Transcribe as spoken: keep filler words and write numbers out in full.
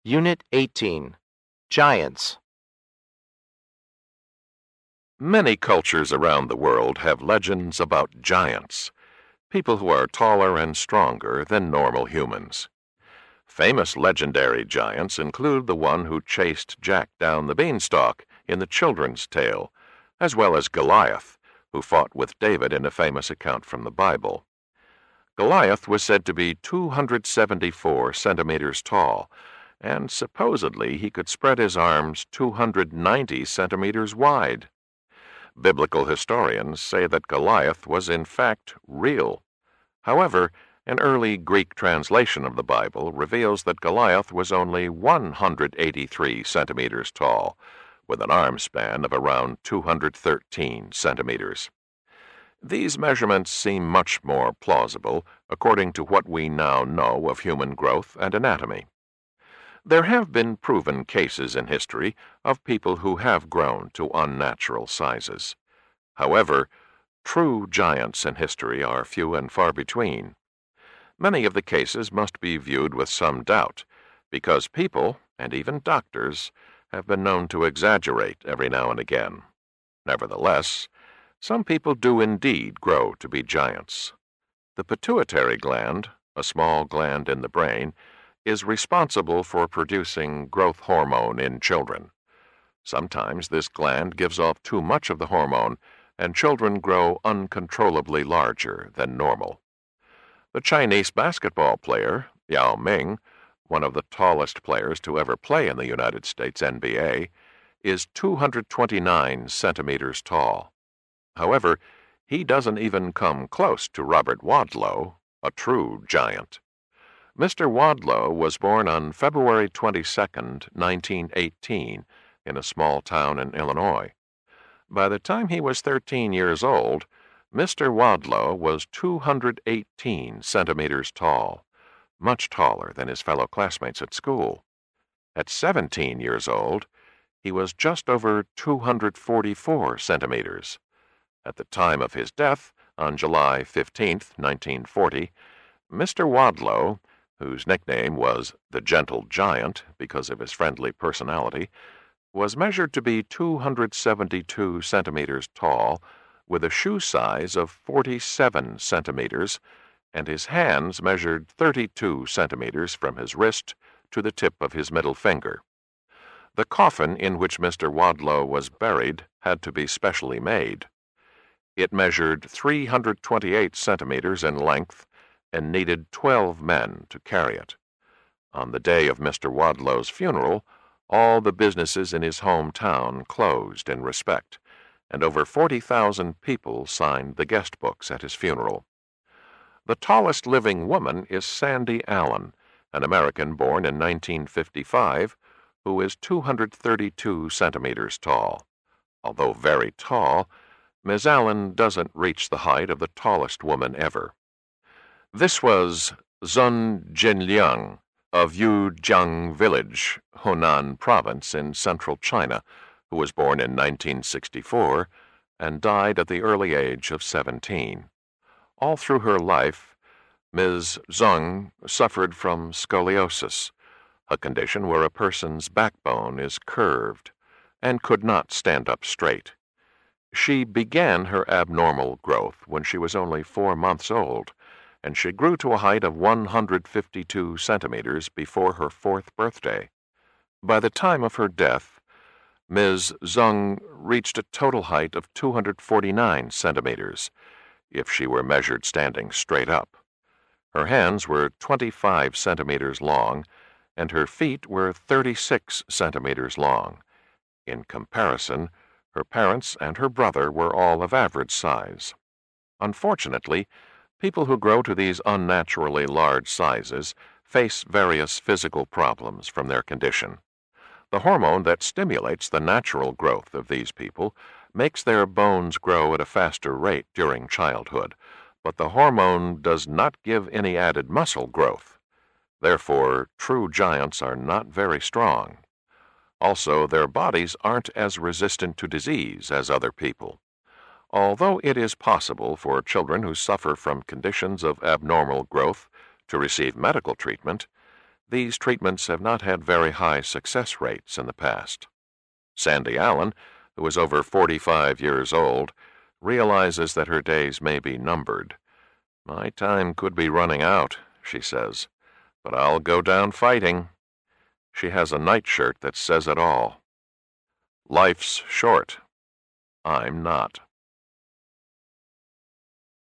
Unit eighteen, Giants. Many cultures around the world have legends about giants, people who are taller and stronger than normal humans. Famous legendary giants include the one who chased Jack down the beanstalk in the children's tale, as well as Goliath, who fought with David in a famous account from the Bible. Goliath was said to be two hundred seventy-four centimeters tall, and supposedly he could spread his arms two hundred ninety centimeters wide. Biblical historians say that Goliath was in fact real. However, an early Greek translation of the Bible reveals that Goliath was only one hundred eighty-three centimeters tall, with an arm span of around two hundred thirteen centimeters. These measurements seem much more plausible according to what we now know of human growth and anatomy. There have been proven cases in history of people who have grown to unnatural sizes. However, true giants in history are few and far between. Many of the cases must be viewed with some doubt, because people, and even doctors, have been known to exaggerate every now and again. Nevertheless, some people do indeed grow to be giants. The pituitary gland, a small gland in the brain, is responsible for producing growth hormone in children. Sometimes this gland gives off too much of the hormone, and children grow uncontrollably larger than normal. The Chinese basketball player, Yao Ming, one of the tallest players to ever play in the United States N B A, is two hundred twenty-nine centimeters tall. However, he doesn't even come close to Robert Wadlow, a true giant. Mister Wadlow was born on February twenty-second, nineteen eighteen, in a small town in Illinois. By the time he was thirteen years old, Mister Wadlow was two hundred eighteen centimeters tall, much taller than his fellow classmates at school. At seventeen years old, he was just over two hundred forty-four centimeters. At the time of his death, on July fifteenth, nineteen forty, Mister Wadlow, whose nickname was the Gentle Giant because of his friendly personality, was measured to be two hundred seventy-two centimeters tall, with a shoe size of forty-seven centimeters, and his hands measured thirty-two centimeters from his wrist to the tip of his middle finger. The coffin in which Mister Wadlow was buried had to be specially made. It measured three hundred twenty-eight centimeters in length and needed twelve men to carry it. On the day of Mister Wadlow's funeral, all the businesses in his hometown closed in respect, and over forty thousand people signed the guest books at his funeral. The tallest living woman is Sandy Allen, an American born in nineteen fifty-five, who is two hundred thirty-two centimeters tall. Although very tall, Miz Allen doesn't reach the height of the tallest woman ever. This was Zun Jinliang of Yujiang Village, Hunan Province in central China, who was born in nineteen sixty-four and died at the early age of seventeen. All through her life, Miz Zeng suffered from scoliosis, a condition where a person's backbone is curved and could not stand up straight. She began her abnormal growth when she was only four months old, and she grew to a height of one hundred fifty-two centimeters before her fourth birthday. By the time of her death, Miz Zeng reached a total height of two hundred forty-nine centimeters, if she were measured standing straight up. Her hands were twenty-five centimeters long, and her feet were thirty-six centimeters long. In comparison, her parents and her brother were all of average size. Unfortunately, people who grow to these unnaturally large sizes face various physical problems from their condition. The hormone that stimulates the natural growth of these people makes their bones grow at a faster rate during childhood, but the hormone does not give any added muscle growth. Therefore, true giants are not very strong. Also, their bodies aren't as resistant to disease as other people. Although it is possible for children who suffer from conditions of abnormal growth to receive medical treatment, these treatments have not had very high success rates in the past. Sandy Allen, who is over forty-five years old, realizes that her days may be numbered. "My time could be running out," she says, "but I'll go down fighting." She has a nightshirt that says it all. Life's short. I'm not.